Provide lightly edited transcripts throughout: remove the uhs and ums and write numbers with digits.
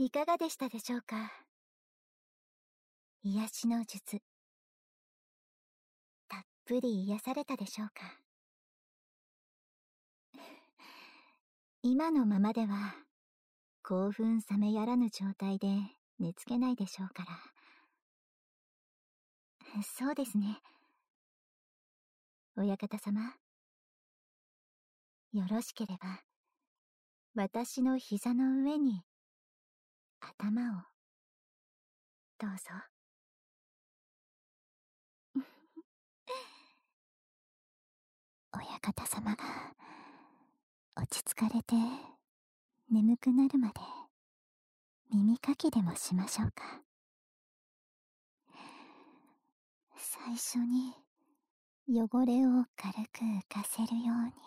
いかがでしたでしょうか。癒しの術、たっぷり癒されたでしょうか。今のままでは興奮冷めやらぬ状態で寝つけないでしょうから。そうですね。親方様、よろしければ私の膝の上に頭をどうぞ。親方様が落ち着かれて眠くなるまで耳かきでもしましょうか。最初に汚れを軽く浮かせるように。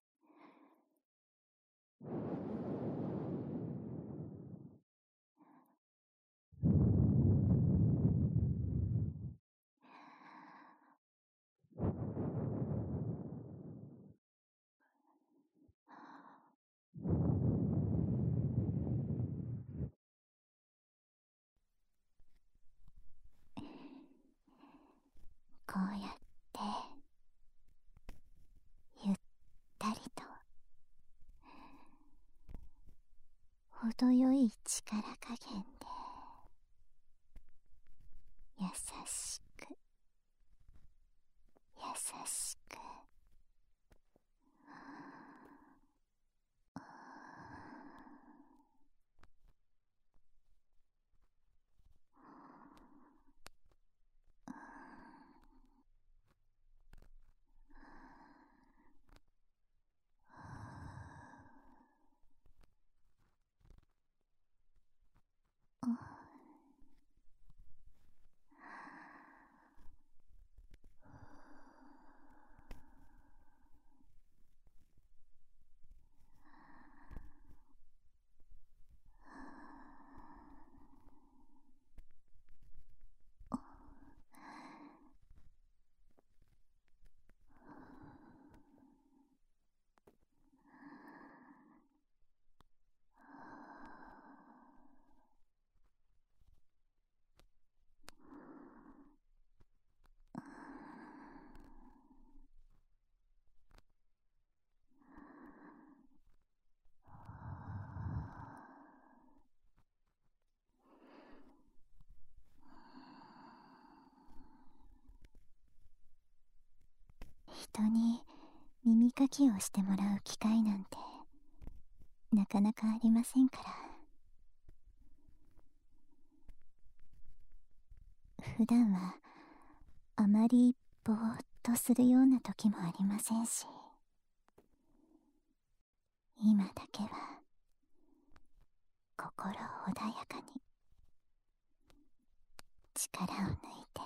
こうやってゆったりと程よい力加減で優しく優しく人に耳かきをしてもらう機会なんてなかなかありませんから。普段はあまりぼーっとするような時もありませんし、今だけは心穏やかに力を抜いて。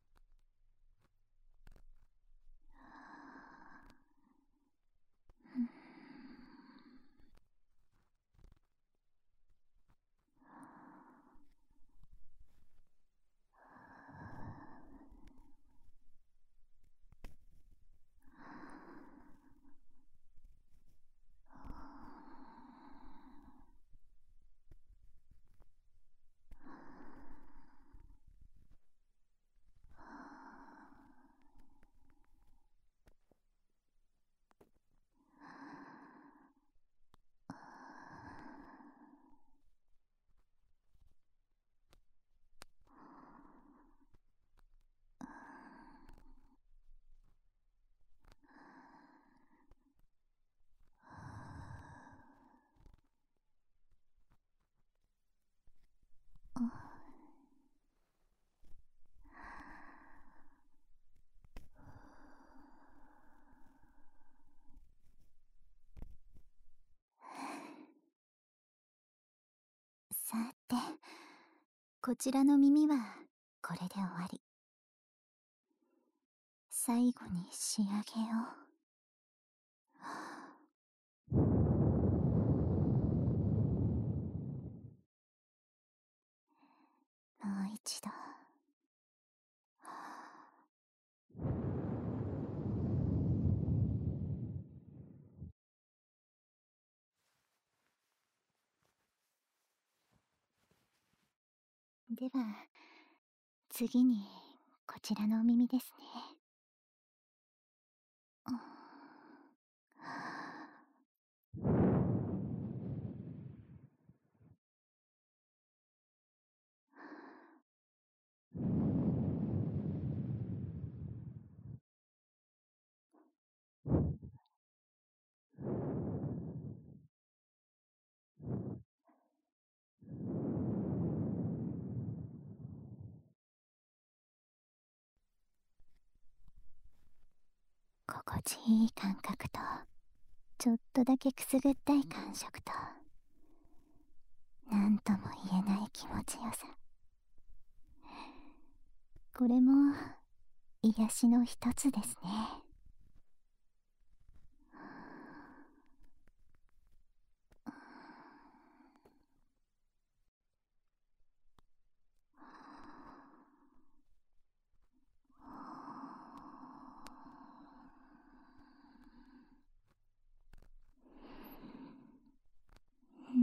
さて、こちらの耳はこれで終わり。最後に仕上げを。もう一度。 では、次に、こちらのお耳ですね。心地いい感覚と、ちょっとだけくすぐったい感触と、なんとも言えない気持ちよさ。これも、癒しの一つですね。うん。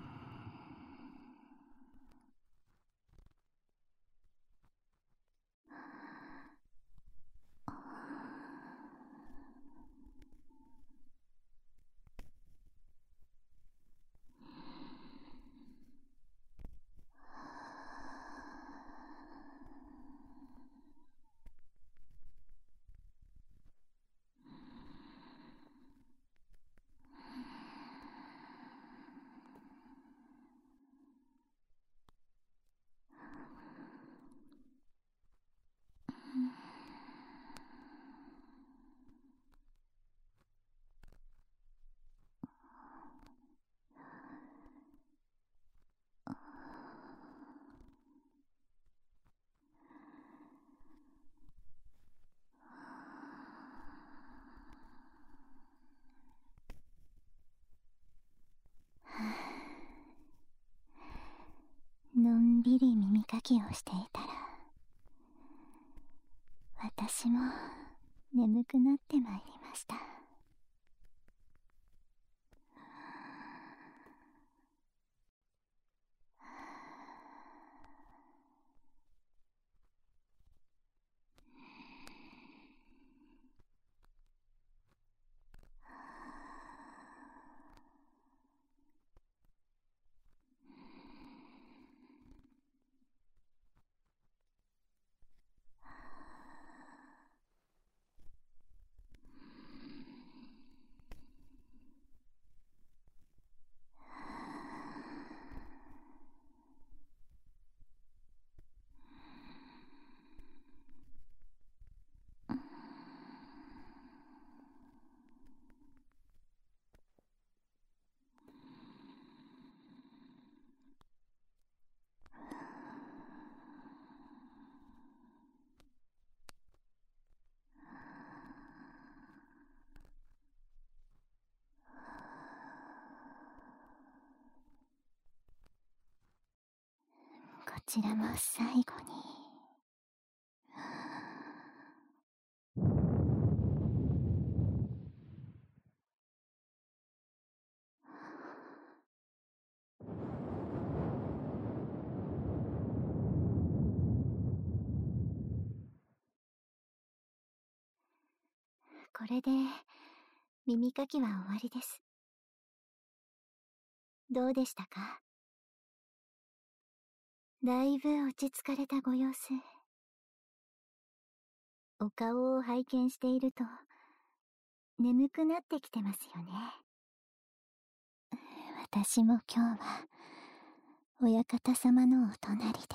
のんびり耳かきをしていたら、私も眠くなってまいりました。こちらも最後に。これで耳かきは終わりです。どうでしたか？だいぶ落ち着かれたご様子。お顔を拝見していると眠くなってきてますよね。私も今日はお館様のお隣で。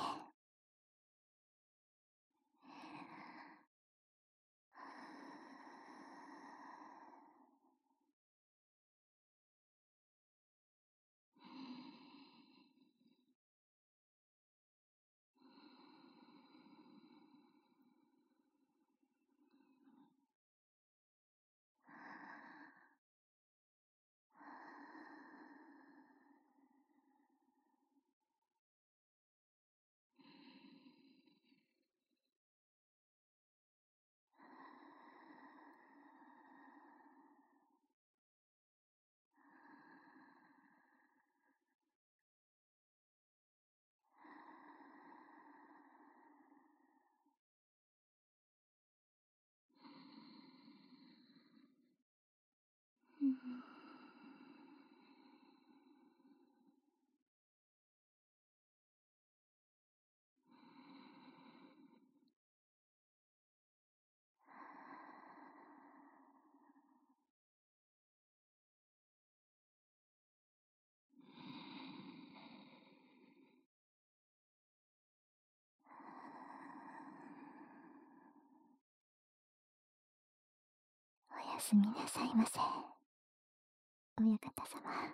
やすみなさいませ、親方様。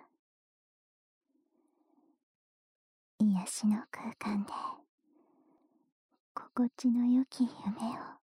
癒しの空間で心地の良き夢を